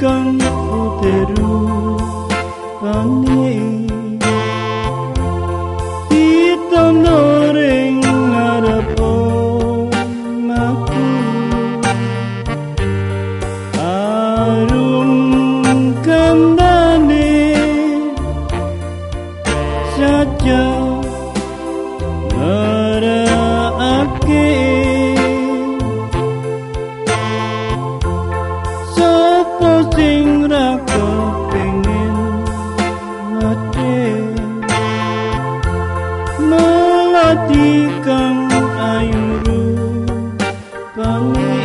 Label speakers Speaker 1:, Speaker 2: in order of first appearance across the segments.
Speaker 1: kang puteru pani ditonoring ngarep omahku arum kandhane saja marakake sapa sing ra kepengin mati melati kang ayu rupane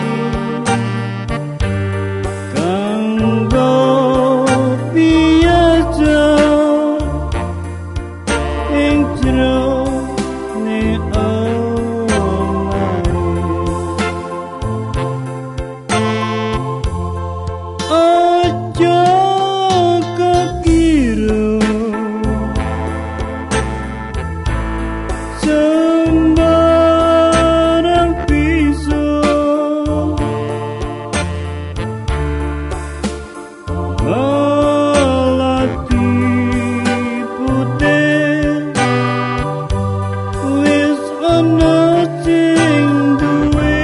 Speaker 1: kanggo biasa ing jerone ojo kekira sembarang bisa melati putih wis ana sing duwe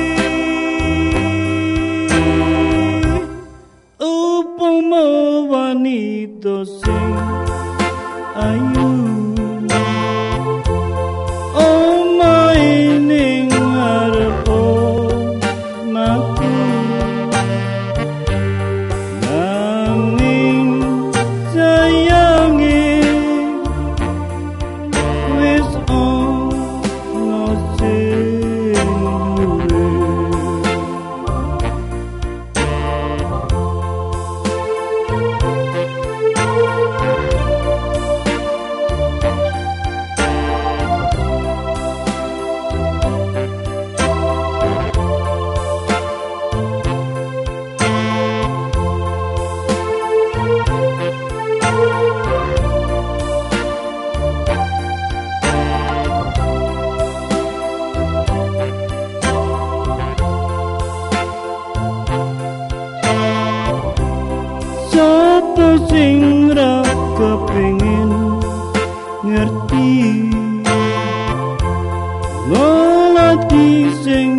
Speaker 1: upama wanita sing ayu omahe ning ngarep omahku nanging sayange wis ana sing duwe sapa sing ra kepengin ngerti melati sing